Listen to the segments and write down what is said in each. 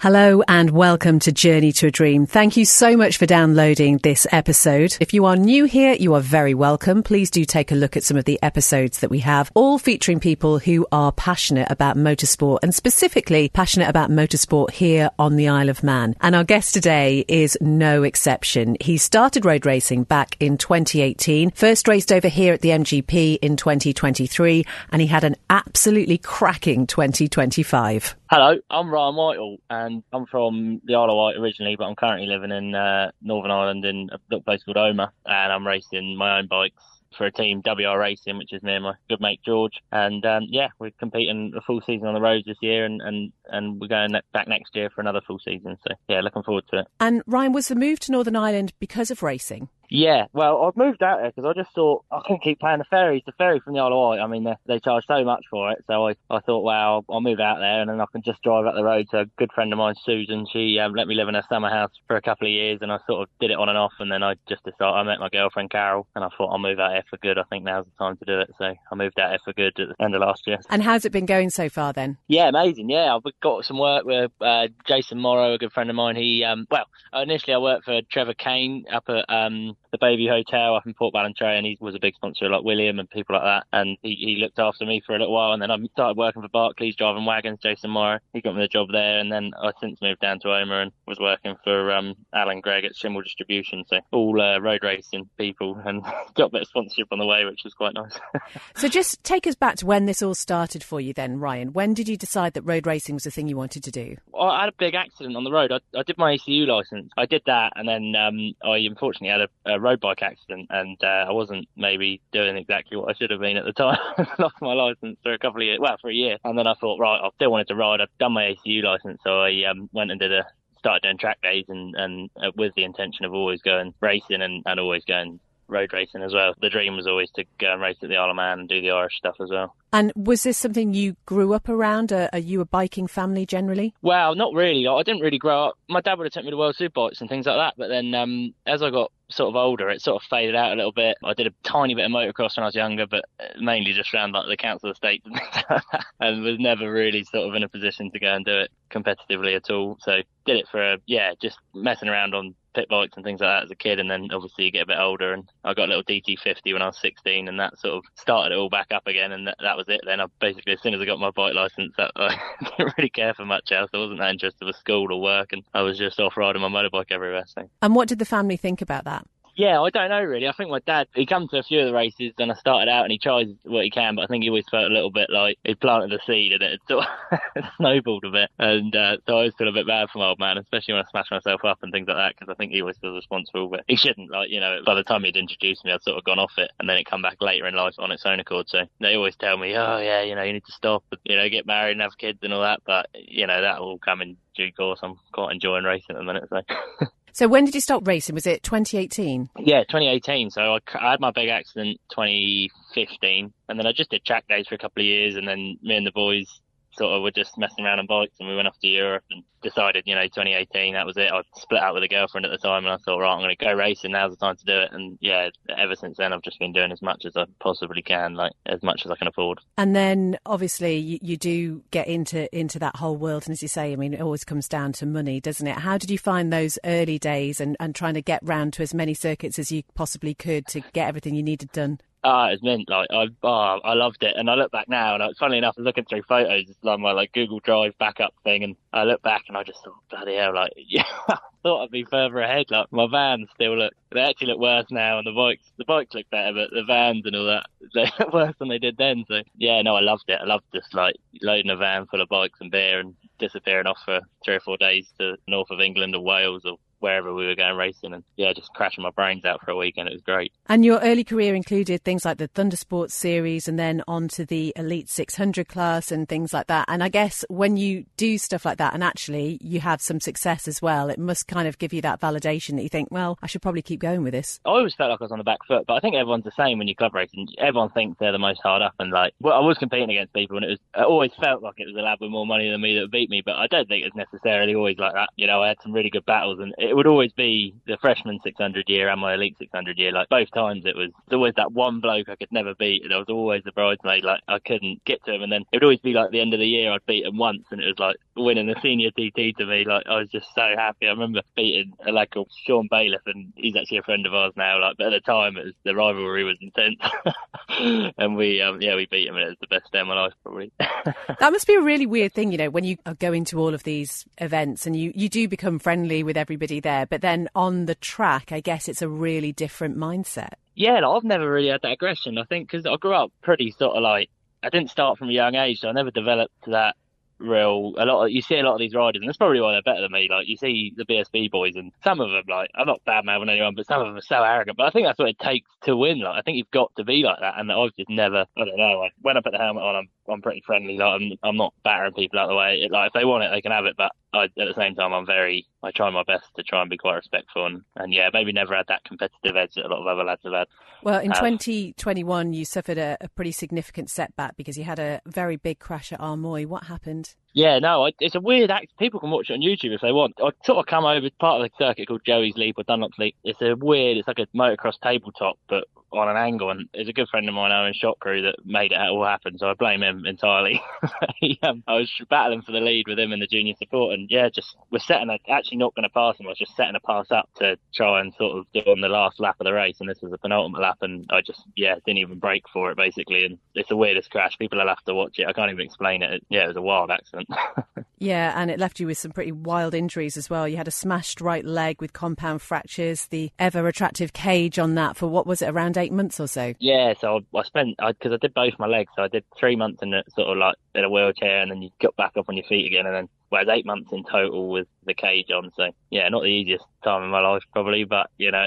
Hello and welcome to Journey to a Dream. Thank you so much for downloading this episode. If you are new here, you are very welcome. Please do take a look at some of the episodes that we have, all featuring people who are passionate about motorsport and specifically passionate about motorsport here on the Isle of Man. And our guest today is no exception. He started road racing back in 2018, first raced over here at the MGP in 2023, and he had an absolutely cracking 2025. Hello, I'm Ryan Whitehall and I'm from the Isle of Wight originally, but I'm currently living in Northern Ireland in a little place called Omagh, and I'm racing my own bikes for a team, WR Racing, which is me and my good mate George. And we're competing a full season on the roads this year, and we're going back next year for another full season. So yeah, looking forward to it. And Ryan, was the move to Northern Ireland because of racing? Yeah, well, I've moved out there because I just thought I couldn't keep paying the ferries. The ferry from the Isle of Wight, I mean, they charge so much for it. So I thought, well, I'll move out there and then I can just drive up the road to a good friend of mine, Susan. She let me live in her summer house for a couple of years, and I sort of did it on and off. And then I met my girlfriend, Carol, and I thought I'll move out here for good. I think now's the time to do it. So I moved out here for good at the end of last year. And how's it been going so far then? Yeah, amazing. Yeah, I've got some work with Jason Morrow, a good friend of mine. He, initially I worked for Trevor Kane up at the Baby Hotel up in Port Ballantrae, and he was a big sponsor like William and people like that, and he looked after me for a little while, and then I started working for Barclays driving wagons. Jason Morrow, he got me the job there, and then I since moved down to Omagh and was working for Alan Gregg at Schimel Distribution, so all road racing people, and got a bit of sponsorship on the way, which was quite nice. So just take us back to when this all started for you then, Ryan. When did you decide that road racing was the thing you wanted to do? I had a big accident on the road. I did my ACU licence. I did that, and then I unfortunately had a road bike accident, and I wasn't maybe doing exactly what I should have been at the time. Lost my licence for a year. And then I thought, right, I still wanted to ride. I'd done my ACU licence, so I went and started doing track days, and with the intention of always going racing and always going road racing as well. The dream was always to go and race at the Isle of Man and do the Irish stuff as well. And was this something you grew up around? Are you a biking family generally? Well, not really. I didn't really grow up. My dad would have taken me to World Superbikes and things like that, but then as I got sort of older, it sort of faded out a little bit. I did a tiny bit of motocross when I was younger, but mainly just around like the council estates and things like that, and was never really sort of in a position to go and do it competitively at all. So did it for just messing around on pit bikes and things like that as a kid, and then obviously you get a bit older, and I got a little DT50 when I was 16, and that sort of started it all back up again, and that was it. Then I basically, as soon as I got my bike licence, I didn't really care for much else. I wasn't that interested with school or work, and I was just off riding my motorbike everywhere. So. And what did the family think about that? Yeah, I don't know really. I think my dad, he come to a few of the races and I started out and he tries what he can, but I think he always felt a little bit like he planted the seed and it sort of snowballed a bit. And so I always feel a bit bad for my old man, especially when I smash myself up and things like that, because I think he always feels responsible, but he shouldn't. Like, by the time he'd introduced me, I'd sort of gone off it, and then it come back later in life on its own accord. So they always tell me, oh yeah, you need to stop, get married and have kids and all that, but that will come in due course. I'm quite enjoying racing at the minute, so. So when did you stop racing? Was it 2018? Yeah, 2018. So I had my big accident 2015, and then I just did track days for a couple of years, and then me and the boys sort of were just messing around on bikes, and we went off to Europe and decided, 2018, that was it. I split out with a girlfriend at the time, and I thought, right, I'm going to go racing. Now's the time to do it. And yeah, ever since then, I've just been doing as much as I possibly can, like as much as I can afford. And then obviously you do get into that whole world. And as you say, I mean, it always comes down to money, doesn't it? How did you find those early days and trying to get round to as many circuits as you possibly could to get everything you needed done? It's meant I loved it, and I look back now, and funnily enough, I was looking through photos, it's like my Google Drive backup thing, and I look back and I just thought, bloody hell, I thought I'd be further ahead. Like my vans they actually look worse now, and the bikes look better, but the vans and all that, they look worse than they did then. So yeah, no, I loved it. I loved just loading a van full of bikes and beer and disappearing off for 3 or 4 days to the north of England or Wales or wherever we were going racing, and just crashing my brains out for a weekend. It was great. And your early career included things like the Thundersport series and then on to the Elite 600 class and things like that. And I guess when you do stuff like that and actually you have some success as well, it must kind of give you that validation that you think, well, I should probably keep going with this. I always felt like I was on the back foot, but I think everyone's the same when you club racing. Everyone thinks they're the most hard up, and I was competing against people, and I always felt like it was a lad with more money than me that would beat me, but I don't think it's necessarily always like that. I had some really good battles, and it it would always be the freshman 600 year and my elite 600 year. Like both times it was always that one bloke I could never beat. There was always the bridesmaid, like I couldn't get to him, and then it would always be like the end of the year I'd beat him once, and it was like winning the senior TT to me. Like I was just so happy. I remember beating a lad called Sean Bailiff, and he's actually a friend of ours now. Like, but at the time the rivalry was intense, and we beat him, and it was the best day of my life probably. That must be a really weird thing, when you go into all of these events and you do become friendly with everybody there, but then on the track, I guess it's a really different mindset. Yeah, like, I've never really had that aggression. I think because I grew up pretty sort of like, I didn't start from a young age, so I never developed that you see a lot of these riders, and that's probably why they're better than me. Like you see the BSB boys, and some of them, like, I'm not bad-mouthing anyone, but some of them are so arrogant. But I think that's what it takes to win. Like I think you've got to be like that, and I've just never. I don't know. Like when I put the helmet on, I'm pretty friendly. Like I'm not battering people out of the way. Like if they want it, they can have it. But at the same time, I try my best to try and be quite respectful, and yeah, maybe never had that competitive edge that a lot of other lads have had. Well, in 2021, you suffered a pretty significant setback because you had a very big crash at Armoy. What happened? Yeah, no, it's a weird act. People can watch it on YouTube if they want. I sort of come over part of the circuit called Joey's Leap or Dunlop's Leap. It's like a motocross tabletop, but on an angle, and there's a good friend of mine, Owen Shot Crew, that made it all happen, so I blame him entirely. I was battling for the lead with him in the junior support, and yeah, just we're actually not going to pass him. I was just setting a pass up to try and sort of do on the last lap of the race, and this was the penultimate lap, and I just didn't even brake for it basically, and it's the weirdest crash. People will have to watch it. I can't even explain it. It was a wild accident. Yeah, and it left you with some pretty wild injuries as well. You had a smashed right leg with compound fractures, the ever attractive cage on that for what was it, around 8 months or so? Yeah, so because I did both my legs, so I did 3 months in a wheelchair, and then you got back up on your feet again, and then it was 8 months in total with the cage on. So yeah, not the easiest time in my life probably, but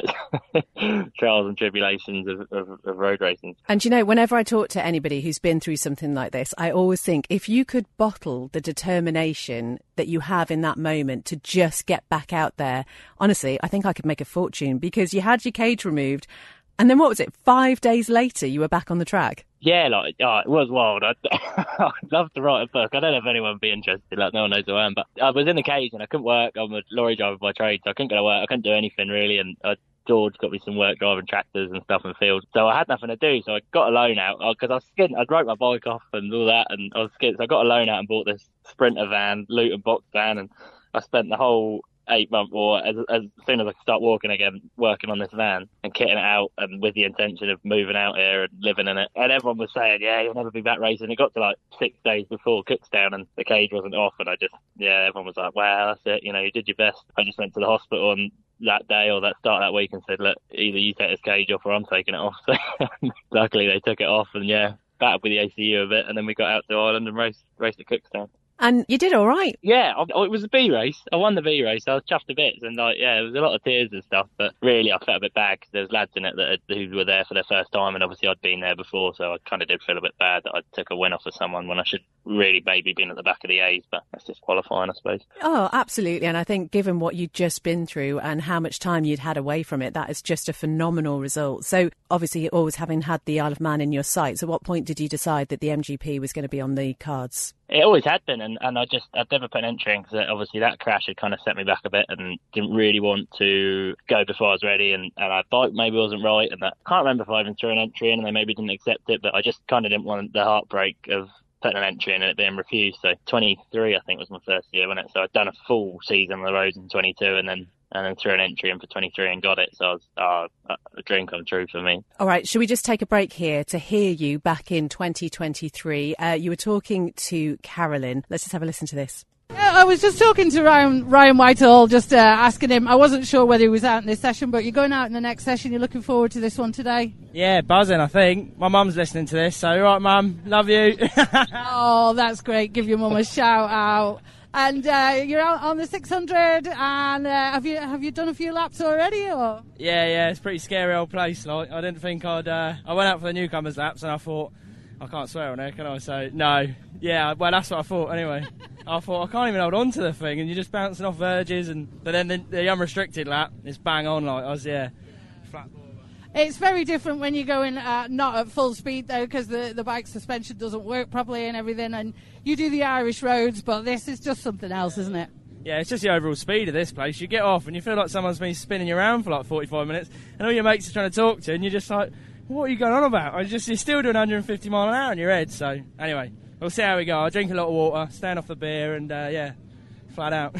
trials and tribulations of road racing. And whenever I talk to anybody who's been through something like this, I always think if you could bottle the determination that you have in that moment to just get back out there, honestly, I think I could make a fortune, because you had your cage removed. And then what was it, 5 days later, you were back on the track? Yeah, it was wild. I'd love to write a book. I don't know if anyone would be interested, no one knows who I am. But I was in the cage and I couldn't work. I'm a lorry driver by trade, so I couldn't go to work. I couldn't do anything really. And George got me some work driving tractors and stuff in the field. So I had nothing to do. So I got a loan out because I was skidding. I'd wrote my bike off and all that, and I was skidding. So I got a loan out and bought this Sprinter van, Luton box van, and I spent the whole 8 months, or as soon as I could start walking again, working on this van and kitting it out, and with the intention of moving out here and living in it. And everyone was saying, yeah, you'll never be back racing. It got to like 6 days before Cookstown and the cage wasn't off, and everyone was like, wow, that's it, you did your best. I just went to the hospital and that day or that start that week and said, look, either you take this cage off or I'm taking it off. So luckily they took it off, and battled with the ACU a bit, and then we got out to Ireland and raced at Cookstown. And you did all right. Yeah, it was a B race. I won the B race. I was chuffed to bits, and there was a lot of tears and stuff. But really, I felt a bit bad because there was lads in it who were there for their first time, and obviously I'd been there before, so I kind of did feel a bit bad that I took a win off of someone when I should really maybe been at the back of the A's. But that's just qualifying, I suppose. Oh, absolutely. And I think given what you'd just been through and how much time you'd had away from it, that is just a phenomenal result. So obviously, always having had the Isle of Man in your sights, at what point did you decide that the MGP was going to be on the cards? It always had been, and I'd never put an entry in because obviously that crash had kind of set me back a bit, and didn't really want to go before I was ready, and our bike maybe wasn't right, and that, I can't remember if I even threw an entry in and they maybe didn't accept it, but I just kind of didn't want the heartbreak of putting an entry in and it being refused. So 23 I think was my first year, wasn't it? So I'd done a full season on the roads in 22 and then threw an entry in for 23 and got it. So I was a dream come true for me. All right, should we just take a break here to hear you back in 2023? You were talking to Carolyn. Let's just have a listen to this. I was just talking to Ryan Whitehall, just asking him. I wasn't sure whether he was out in this session, but you're going out in the next session. You're looking forward to this one today? Yeah, buzzing, I think. My mum's listening to this, so all right, Mum, love you. Oh, that's great. Give your mum a shout out. And you're out on the 600, and have you done a few laps already, or? Yeah, it's a pretty scary old place. Like, I didn't think I went out for the newcomers laps, and I thought, I can't swear on there, can I? So, no. Yeah, well, that's what I thought anyway. I thought, I can't even hold on to the thing, and you're just bouncing off verges, but then the unrestricted lap is bang on, like, I was, flat ball. It's very different when you're going not at full speed, though, because the bike suspension doesn't work properly and everything, and you do the Irish roads, but this is just something else, isn't it? Yeah, it's just the overall speed of this place. You get off and you feel like someone's been spinning you around for like 45 minutes, and all your mates are trying to talk to you, and you're just like, what are you going on about? You're still doing 150 mile an hour in your head. So anyway, we'll see how we go. I'll drink a lot of water, stand off the beer, and flat out.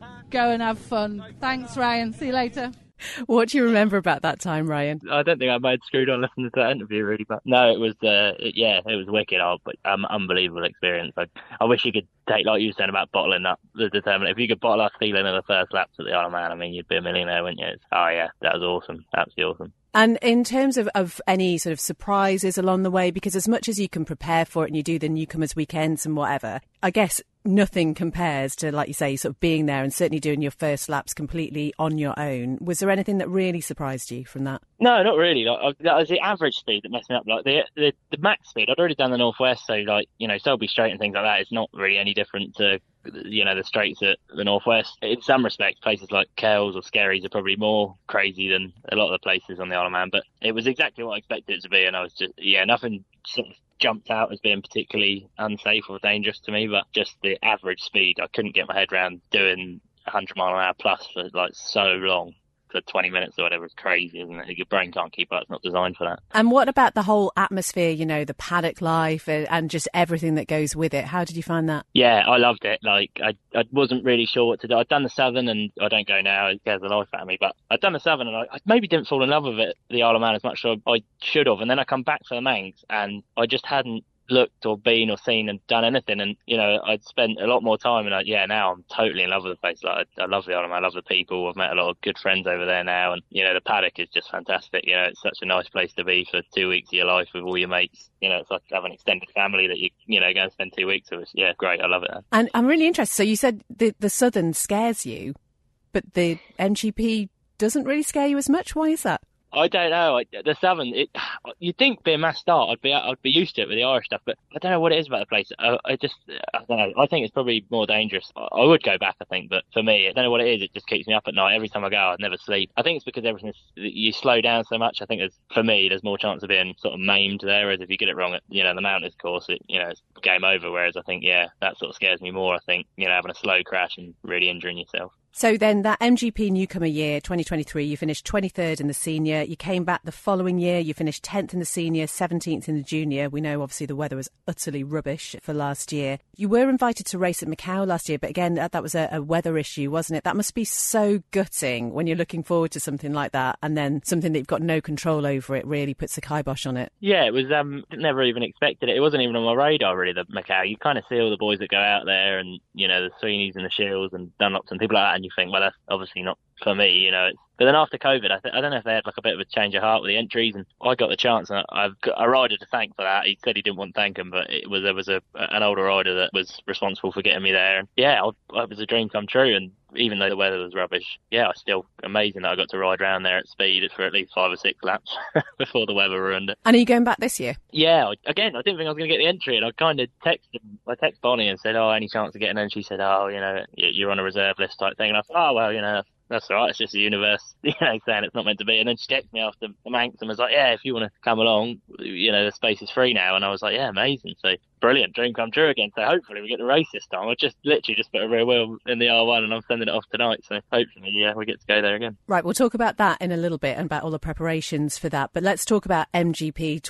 Go and have fun. Thanks, Ryan. See you later. What do you remember about that time, Ryan? I don't think I made screwed on listening to that interview really, but no, it was it was wicked. Unbelievable experience. I wish you could take, like you were saying about bottling up the determinant. If you could bottle up feeling in the first laps at the Isle of Man, I mean, you'd be a millionaire, wouldn't you? That was awesome, absolutely awesome. And in terms of any sort of surprises along the way, because as much as you can prepare for it and you do the newcomers weekends and whatever, I guess nothing compares to, like you say, sort of being there and certainly doing your first laps completely on your own. Was there anything that really surprised you from that? No, not really. That was the average speed that messed me up. Like the max speed, I'd already done the Northwest, so Selby Straight and things like that. It's not really any different to the straights at the Northwest. In some respects, places like Kells or Skerries are probably more crazy than a lot of the places on the Isle of Man. But it was exactly what I expected it to be, and I was just nothing sort of jumped out as being particularly unsafe or dangerous to me, but just the average speed, I couldn't get my head around doing 100 mile an hour plus for like so long. For 20 minutes or whatever. It's crazy, isn't it? Your brain can't keep up. It's not designed for that. And what about the whole atmosphere, the paddock life and just everything that goes with it? How did you find that? Yeah, I loved it. Like, I wasn't really sure what to do. I'd done the Southern, and I don't go now. It scares the life out of me. But I'd done the Southern, and I maybe didn't fall in love with it, the Isle of Man, as much as I should have. And then I come back for the Manx, and I just hadn't looked or been or seen and done anything, and I'd spent a lot more time, and now I'm totally in love with the place. Like, I love the Isle of Man, I love the people. I've met a lot of good friends over there now, and the paddock is just fantastic. It's such a nice place to be for 2 weeks of your life with all your mates. It's like having an extended family that you go and spend 2 weeks with. Yeah, great, I love it. And I'm really interested. So you said the Southern scares you, but the MGP doesn't really scare you as much. Why is that? I don't know. The Southern, you'd think being mass start, I'd be used to it with the Irish stuff, but I don't know what it is about the place. I don't know. I think it's probably more dangerous. I would go back, I think, but for me, I don't know what it is. It just keeps me up at night. Every time I go, I'd never sleep. I think it's because you slow down so much. I think for me, there's more chance of being sort of maimed there, whereas if you get it wrong at, the mountains course, it's game over. Whereas I think, that sort of scares me more. I think, having a slow crash and really injuring yourself. So then that MGP newcomer year, 2023, you finished 23rd in the senior. You came back the following year. You finished 10th in the senior, 17th in the junior. We know, obviously, the weather was utterly rubbish for last year. You were invited to race at Macau last year, but again, that was a weather issue, wasn't it? That must be so gutting when you're looking forward to something like that, and then something that you've got no control over, it really puts a kibosh on it. Yeah, it was, never even expected it. It wasn't even on my radar, really, the Macau. You kind of see all the boys that go out there, and, the Sweeneys and the Shields and Dunlops and people like that, and you think, well, that's obviously not for me, But then after COVID, I don't know if they had like a bit of a change of heart with the entries, and I got the chance, and I've got a rider to thank for that. He said he didn't want to thank him, but there was an older rider that was responsible for getting me there. And it was a dream come true. And even though the weather was rubbish, it's still amazing that I got to ride around there at speed for at least 5 or 6 laps before the weather ruined it. And are you going back this year? Yeah, I didn't think I was going to get the entry, and I kind of texted Bonnie and said, any chance of getting in? She said, you're on a reserve list type thing. And I thought, that's all right, it's just the universe, saying it's not meant to be. And then she texted me after the Manx and was like, if you want to come along, the space is free now. And I was like, amazing. So brilliant, dream come true again. So hopefully we get the race this time. I just literally put a rear wheel in the R1 and I'm sending it off tonight. So hopefully, we get to go there again. Right, we'll talk about that in a little bit and about all the preparations for that. But let's talk about MGP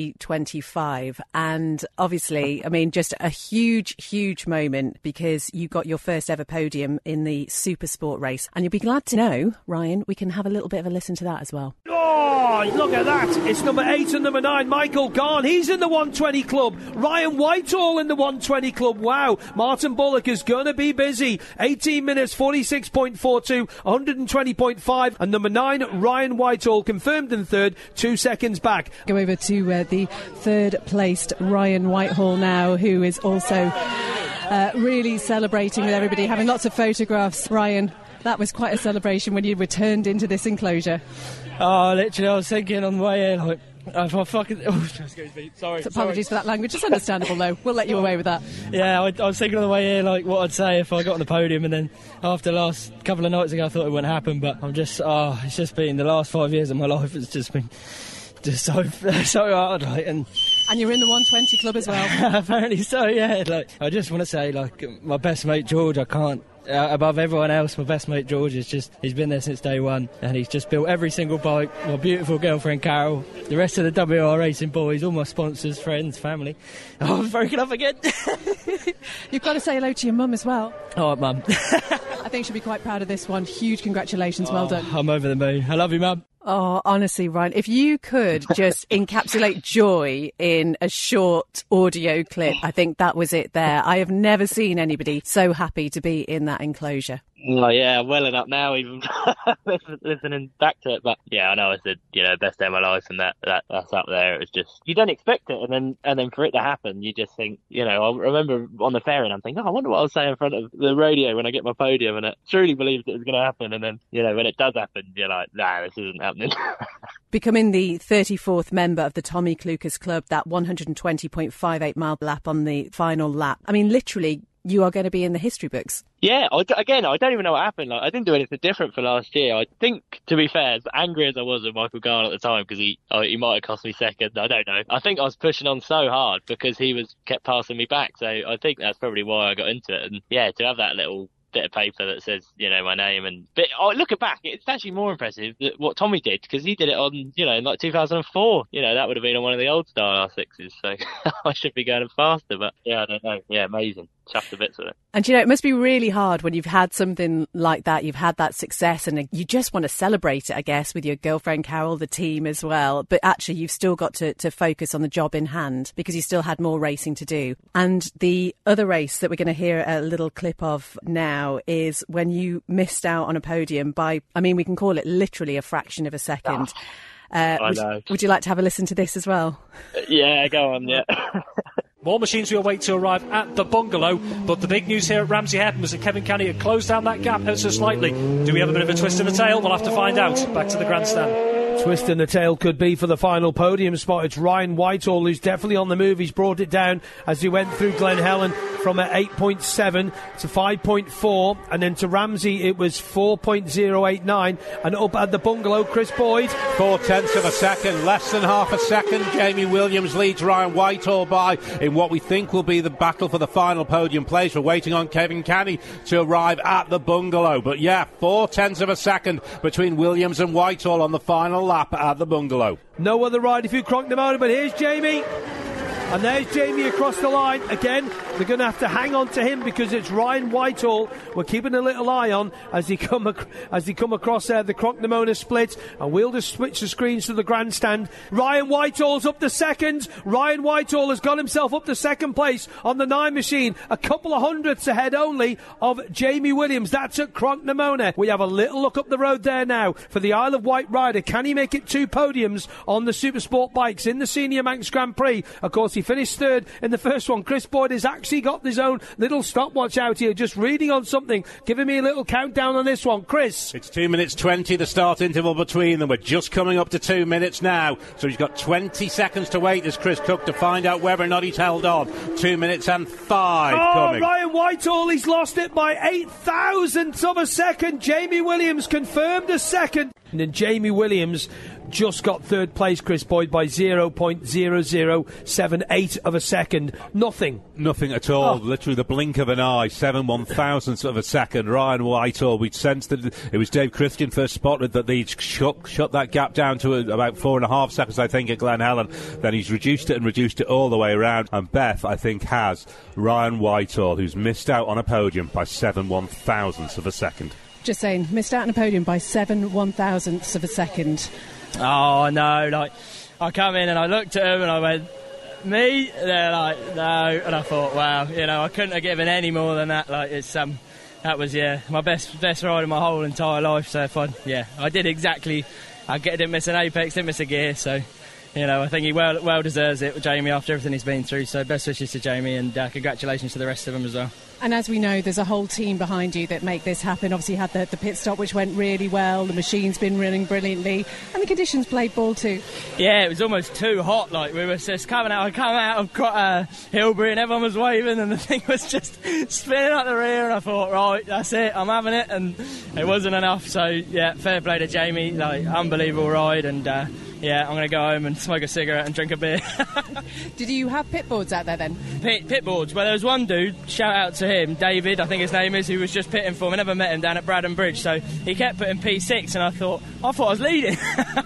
2025. And obviously, I mean, just a huge, huge moment because you got your first ever podium in the Super Sport race. And you'll be glad to know, Ryan, we can have a little bit of a listen to that as well. Oh, look at that. It's number 8 and number 9, Michael Gahn. He's in the 120 club. Ryan Whitehall in the 120 club. Wow. Martin Bullock is going to be busy. 18 minutes, 46.42, 120.5. And number 9, Ryan Whitehall, confirmed in third, 2 seconds back. Go over to the third placed Ryan Whitehall now, who is also really celebrating with everybody, having lots of photographs. Ryan, that was quite a celebration when you were turned into this enclosure. Oh, literally, I was thinking on the way in, excuse me, sorry. So apologies for that language. It's understandable, though. We'll let you away with that. Yeah, I was thinking on the way in, what I'd say if I got on the podium, and then after the last couple of nights ago, I thought it wouldn't happen, but it's just been the last 5 years of my life. It's just been just so hard, and you're in the 120 club as well. Apparently so, yeah. I just want to say, my best mate George, I can't above everyone else, my best mate George he's been there since day one, and he's just built every single bike. My beautiful girlfriend Carol, the rest of the WR Racing boys, all my sponsors, friends, family. Oh, I've broken up again. You've got to say hello to your mum as well. Oh, Mum. I think she'll be quite proud of this one. Huge congratulations, well done. I'm over the moon. I love you, Mum. Oh, honestly, Ryan, if you could just encapsulate joy in a short audio clip, I think that was it there. I have never seen anybody so happy to be in that enclosure. Oh, yeah, I'm welling up now, even listening back to it. But yeah, I know it's the best day of my life, and that's up there. It was just, you don't expect it, and then for it to happen, you just think, I remember on the ferry, and I'm thinking, I wonder what I'll say in front of the radio when I get my podium, and I truly believed it was going to happen, and then when it does happen, you're like, nah, this isn't happening. Becoming the 34th member of the Tommy Klukas Club, that 120.58 mile lap on the final lap. I mean, literally, you are going to be in the history books. Yeah, I don't even know what happened. I didn't do anything different for last year. I think, to be fair, as angry as I was with Michael Garn at the time, because he might have cost me second, I don't know. I think I was pushing on so hard because he kept passing me back. So I think that's probably why I got into it. And yeah, to have that little bit of paper that says, my name, but looking back, it's actually more impressive that what Tommy did, because he did it on, in like 2004. That would have been on one of the old style R6s, so I should be going faster. But yeah, I don't know. Yeah, amazing. Chuffed to bits with it. And it must be really hard when you've had something like that, you've had that success, and you just want to celebrate it, I guess, with your girlfriend Carol, the team as well. But actually, you've still got to focus on the job in hand, because you still had more racing to do. And the other race that we're going to hear a little clip of now is when you missed out on a podium by, we can call it literally a fraction of a second. I know. Would you like to have a listen to this as well? Yeah, go on, yeah. More machines will wait to arrive at the bungalow, but the big news here at Ramsey Heaton was that Kevin Canny had closed down that gap ever so slightly. Do we have a bit of a twist in the tail? We'll have to find out. Back to the grandstand. Twist in the tail could be for the final podium spot. It's Ryan Whitehall who's definitely on the move. He's brought it down as he went through Glen Helen from 8.7 to 5.4, and then to Ramsey it was 4.089, and up at the bungalow, Chris Boyd. 0.4 of a second, less than half a second. Jamie Williams leads Ryan Whitehall by in what we think will be the battle for the final podium place. We're waiting on Kevin Canny to arrive at the bungalow. But yeah, 0.4 of a second between Williams and Whitehall on the final lap at the bungalow. No other ride if you Kronknamoda, but here's Jamie. And there's Jamie across the line. Again, they're going to have to hang on to him because it's Ryan Whitehall we're keeping a little eye on as he come across the Kronknamoda split. And we'll just switch the screens to the grandstand. Ryan Whitehall's up to second. Ryan Whitehall has got himself up to second place on the 9 machine. A couple of hundredths ahead only of Jamie Williams. That's at Kronknamoda. We have a little look up the road there now for the Isle of Wight rider. Can he make it 2 podiums on the Supersport bikes in the Senior Manx Grand Prix? Of course, he finished third in the first one. Chris Boyd has actually got his own little stopwatch out here, just reading on something, giving me a little countdown on this one. Chris? It's 2 minutes 20, the start interval between them. We're just coming up to 2 minutes now, so he's got 20 seconds to wait, as Chris Cook, to find out whether or not he's held on. 2 minutes and 5 coming. Ryan Whitehall, he's lost it by 8 thousandths of a second. Jamie Williams confirmed a second. And then Jamie Williams just got third place, Chris Boyd, by 0.0078 of a second. Nothing at all. Literally the blink of an eye. 7/1000ths of a second. Ryan Whitehall, we'd sensed that it was Dave Christian first spotted that they'd shut that gap down to about 4.5 seconds, I think, at Glen Helen. Then he's reduced it all the way around. And Beth, I think, has Ryan Whitehall, who's missed out on a podium by 7/1000ths of a second. Just saying, missed out on a podium by 7/1000ths of a second. Oh, no, I come in and I looked at them and I went, me? They're like, no. And I thought, wow, I couldn't have given any more than that. That was, my best ride of my whole entire life. So I did exactly, didn't miss an apex, didn't miss a gear. So, I think he well deserves it with Jamie after everything he's been through. So best wishes to Jamie, and congratulations to the rest of them as well. And as we know, there's a whole team behind you that make this happen. Obviously, you had the pit stop, which went really well. The machine's been running brilliantly. And the conditions played ball too. Yeah, it was almost too hot. We were just coming out of Hilbury and everyone was waving and the thing was just spinning out the rear. And I thought, right, that's it, I'm having it. And it wasn't enough. So, yeah, fair play to Jamie. Unbelievable ride. And, yeah, I'm going to go home and smoke a cigarette and drink a beer. Did you have pit boards out there then? Pit boards. Well, there was one dude, shout out to him, David, I think his name is, who was just pitting for me. I never met him down at Braddon Bridge, so he kept putting P6, and I thought I was leading.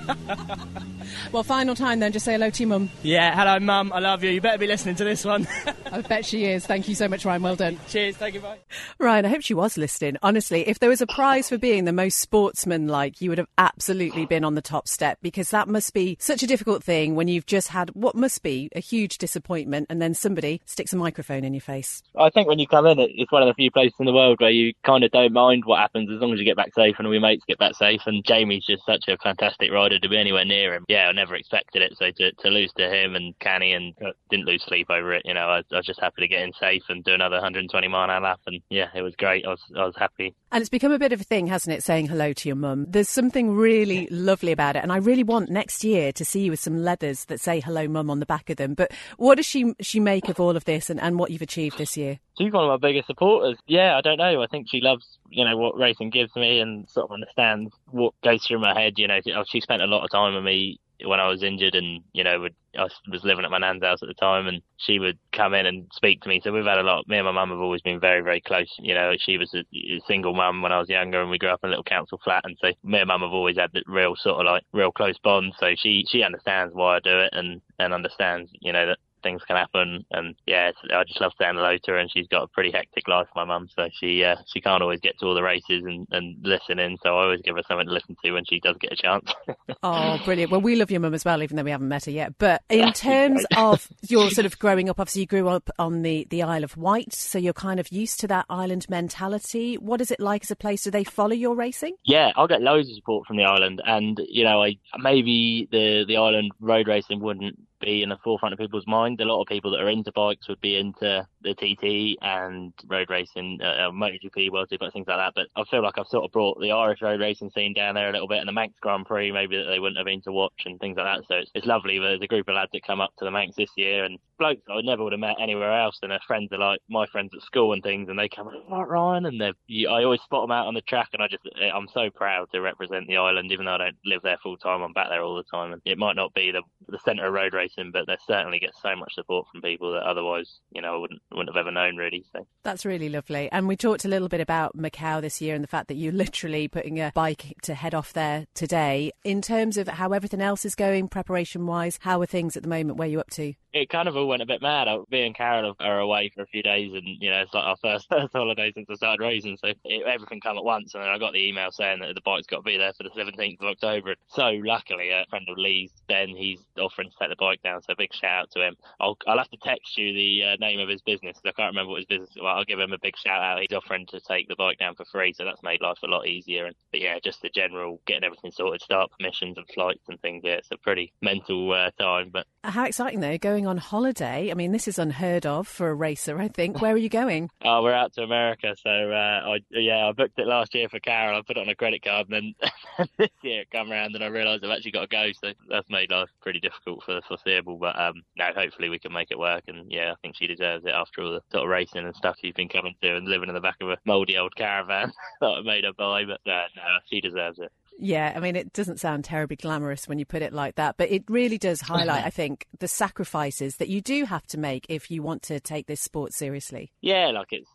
Well, final time then, just say hello to your mum. Yeah, hello Mum, I love you. You better be listening to this one. I bet she is. Thank you so much, Ryan. Well done. Cheers, thank you, bye. Ryan, I hope she was listening. Honestly, if there was a prize for being the most sportsman-like, you would have absolutely been on the top step, because that must be such a difficult thing when you've just had what must be a huge disappointment and then somebody sticks a microphone in your face. I think when you come in, it's one of the few places in the world where you kind of don't mind what happens as long as you get back safe and all your mates get back safe. And Jamie's just such a fantastic rider to be anywhere near him. Yeah, I never expected it. So to lose to him and Canny, and didn't lose sleep over it. You know, I was just happy to get in safe and do another 120 mile an hour lap. And yeah, it was great. I was happy. And it's become a bit of a thing, hasn't it, saying hello to your mum? There's something really lovely about it. And I really want next year to see you with some leathers that say hello mum on the back of them. But what does she make of all of this and what you've achieved this year? She's one of my biggest supporters. Yeah, I don't know. I think she loves, you know, what racing gives me and sort of understands what goes through my head. You know, she spent a lot of time with me when I was injured, and, you know, I was living at my nan's house at the time, and she would come in and speak to me. So we've had a lot. Me and my mum have always been very, very close. You know, she was a single mum when I was younger, and we grew up in a little council flat. And so me and mum have always had that real sort of like real close bond. So she understands why I do it and understands, you know, that things can happen. And yeah, I just love saying hello to her, and she's got a pretty hectic life, my mum, so she can't always get to all the races and listen in, so I always give her something to listen to when she does get a chance. Oh, brilliant. Well, we love your mum as well, even though we haven't met her yet. But in terms of your sort of growing up, obviously you grew up on the Isle of Wight, so you're kind of used to that island mentality. What is it like as a place? Do they follow your racing? Yeah, I get loads of support from the island, and, you know, maybe the island road racing wouldn't be in the forefront of people's mind. A lot of people that are into bikes would be into the TT and road racing, MotoGP, World Superbike, things like that. But I feel like I've sort of brought the Irish road racing scene down there a little bit, and the Manx Grand Prix maybe that they wouldn't have been to watch and things like that. So it's lovely. There's a group of lads that come up to the Manx this year, and blokes I never would have met anywhere else, and their friends are like my friends at school and things, and they come, "What, Ryan?" And I always spot them out on the track, and I'm so proud to represent the island, even though I don't live there full time. I'm back there all the time, and it might not be the centre of road racing, but they certainly get so much support from people that otherwise, you know, I wouldn't have ever known, really. So that's really lovely. And we talked a little bit about Macau this year and the fact that you're literally putting a bike to head off there today. In terms of how everything else is going preparation wise, how are things at the moment? Where are you up to? It kind of all went a bit mad. Me and Carol are away for a few days, and, you know, it's like our first holiday since I started racing, so everything came at once. And then I got the email saying that the bike's got to be there for the 17th of October. So luckily, a friend of Lee's, Ben, he's offering to take the bike down, so big shout out to him. I'll have to text you the name of his business, because I can't remember what his business is. Well, I'll give him a big shout out. He's offering to take the bike down for free, so that's made life a lot easier. But yeah, just the general getting everything sorted, start permissions and flights and things. Yeah, it's a pretty mental time. But how exciting though, going on holiday. I mean, this is unheard of for a racer, I think. Where are you going? Oh, we're out to America. So I booked it last year for Carol. I put it on a credit card, and then this year it come around and I realised I've actually got to go. So that's made life pretty difficult for the foreseeable. But no, hopefully we can make it work. And yeah, I think she deserves it after all the sort of racing and stuff she's been coming to and living in the back of a mouldy old caravan that I made her buy. But no, she deserves it. Yeah, I mean, it doesn't sound terribly glamorous when you put it like that, but it really does highlight, I think, the sacrifices that you do have to make if you want to take this sport seriously. Yeah, like it's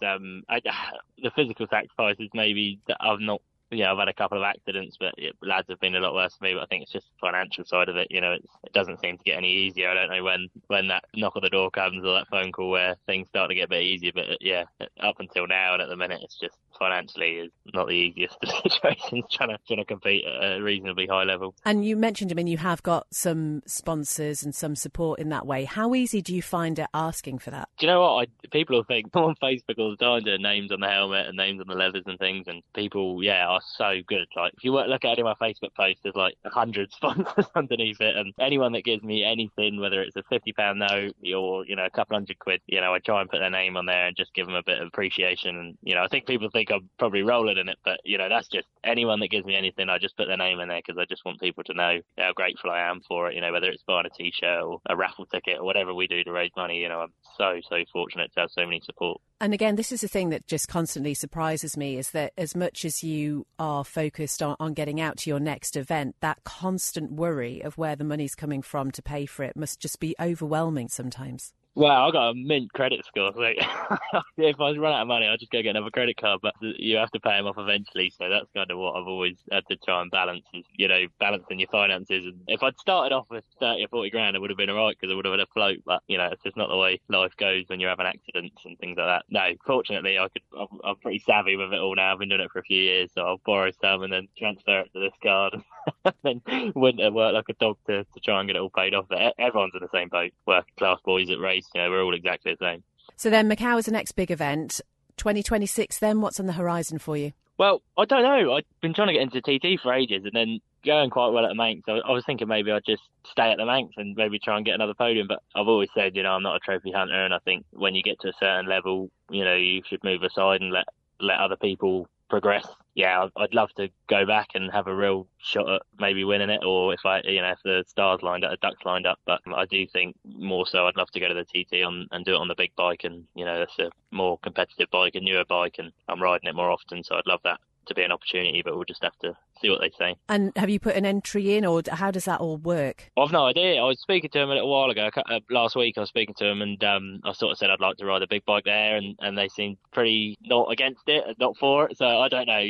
the physical sacrifices maybe that I've not. Yeah, I've had a couple of accidents, but lads have been a lot worse for me. But I think it's just the financial side of it. You know, it doesn't seem to get any easier. I don't know when that knock on the door comes or that phone call where things start to get a bit easier. But yeah, up until now and at the minute, it's just financially is not the easiest of situations trying to compete at a reasonably high level. And you mentioned, I mean, you have got some sponsors and some support in that way. How easy do you find it asking for that? Do you know what? People will think, I'm on Facebook all the time doing names on the helmet and names on the leathers and things, and people, are so good. Like, if you look at any of my Facebook posts, there's like 100 sponsors underneath it, and anyone that gives me anything, whether it's a £50 note or, a couple £100, I try and put their name on there and just give them a bit of appreciation. And, I think people think think I'm probably rolling in it, but that's just anyone that gives me anything, I just put their name in there because I just want people to know how grateful I am for it. Whether it's buying a t-shirt or a raffle ticket or whatever we do to raise money, I'm so fortunate to have so many support. And again, this is the thing that just constantly surprises me, is that as much as you are focused on getting out to your next event, that constant worry of where the money's coming from to pay for it must just be overwhelming sometimes. Well, I got a mint credit score. So if I run out of money, I'll just go get another credit card. But you have to pay them off eventually. So that's kind of what I've always had to try and balance, is, balancing your finances. And if I'd started off with 30 or 40 grand, it would have been all right because I would have had a float. But, it's just not the way life goes when you're having accidents and things like that. No, fortunately, I'm pretty savvy with it all now. I've been doing it for a few years. So I'll borrow some and then transfer it to this card. And then winter work like a dog to try and get it all paid off. But everyone's in the same boat. Working class boys at race. We're all exactly the same. So then Macau is the next big event. 2026 then, what's on the horizon for you? Well, I don't know. I've been trying to get into TT for ages and then going quite well at the Manx. So I was thinking maybe I'd just stay at the Manx and maybe try and get another podium. But I've always said, I'm not a trophy hunter, and I think when you get to a certain level, you should move aside and let other people progress. Yeah, I'd love to go back and have a real shot at maybe winning it, or if the stars lined up, the ducks lined up. But I do think more so I'd love to go to the TT and do it on the big bike, and it's a more competitive bike, a newer bike, and I'm riding it more often, so I'd love that to be an opportunity, but we'll just have to see what they say. And have you put an entry in, or how does that all work? I've no idea. I was speaking to him a little while ago. Last week I was speaking to him, and I sort of said I'd like to ride a big bike there, and they seemed pretty not against it, not for it. So I don't know.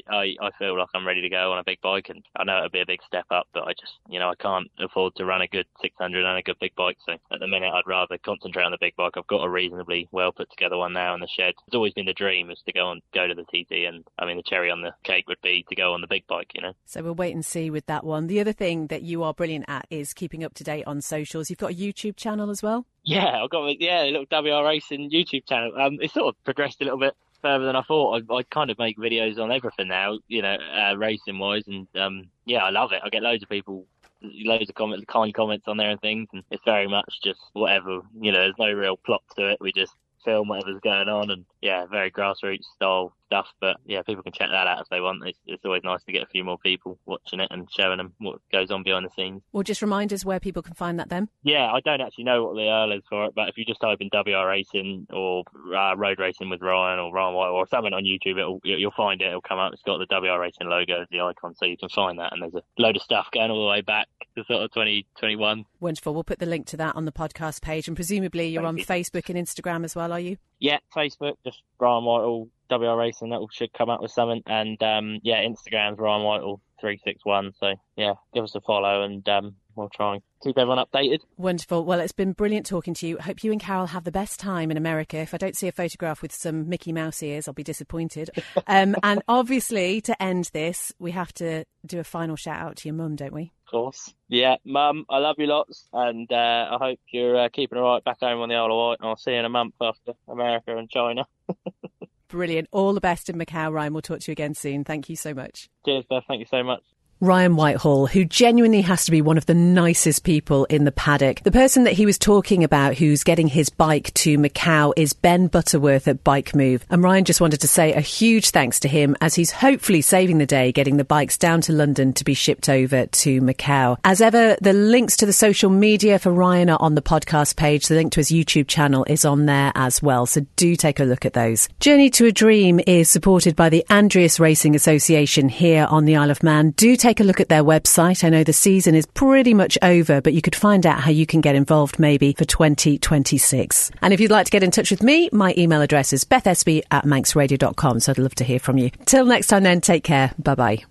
I feel like I'm ready to go on a big bike, and I know it'll be a big step up, but I just, I can't afford to run a good 600 and a good big bike. So at the minute, I'd rather concentrate on the big bike. I've got a reasonably well put together one now in the shed. It's always been the dream, is to go to the TT, and I mean the cherry on the cake would be to go on the big bike. So we'll wait and see with that one. The other thing that you are brilliant at is keeping up to date on socials. You've got a YouTube channel as well? Yeah, I've got a little WR Racing YouTube channel. It's sort of progressed a little bit further than I thought. I kind of make videos on everything now, racing wise, and I love it. I get loads of people, loads of comments, kind comments on there and things, and it's very much just whatever. There's no real plot to it. We just film whatever's going on, and very grassroots style stuff. But people can check that out if they want. It's always nice to get a few more people watching it and showing them what goes on behind the scenes. Well, just remind us where people can find that then. Yeah, I don't actually know what the URL is for it, but if you just type in WR Racing or Road Racing with Ryan or Ryan White or something on YouTube, you'll find it. It'll come up. It's got the WR Racing logo as the icon, so you can find that. And there's a load of stuff going all the way back to sort of 2021. Wonderful. We'll put the link to that on the podcast page, and presumably you're on Facebook and Instagram as well, are you? Yeah, Facebook, just Ryan Whitehall, WR Racing, that should come up with something. And Instagram's Ryan Whitehall 361. So give us a follow, and we'll try and keep everyone updated. Wonderful. Well, it's been brilliant talking to you. I hope you and Carol have the best time in America. If I don't see a photograph with some Mickey Mouse ears, I'll be disappointed. And obviously, to end this, we have to do a final shout out to your mum, don't we? Of course. Yeah, Mum, I love you lots, and I hope you're keeping all right back home on the Isle of Wight, and I'll see you in a month after America and China. Brilliant. All the best in Macau, Ryan. We'll talk to you again soon. Thank you so much. Cheers, Beth. Thank you so much. Ryan Whitehall, who genuinely has to be one of the nicest people in the paddock. The person that he was talking about who's getting his bike to Macau is Ben Butterworth at Bike Move. And Ryan just wanted to say a huge thanks to him, as he's hopefully saving the day getting the bikes down to London to be shipped over to Macau. As ever, the links to the social media for Ryan are on the podcast page. The link to his YouTube channel is on there as well, so do take a look at those. Journey to a Dream is supported by the Andreas Racing Association here on the Isle of Man. Do take a look at their website. I know the season is pretty much over, but you could find out how you can get involved maybe for 2026. And if you'd like to get in touch with me, my email address is bethesby@manxradio.com, so I'd love to hear from you. Till next time then, take care. Bye-bye.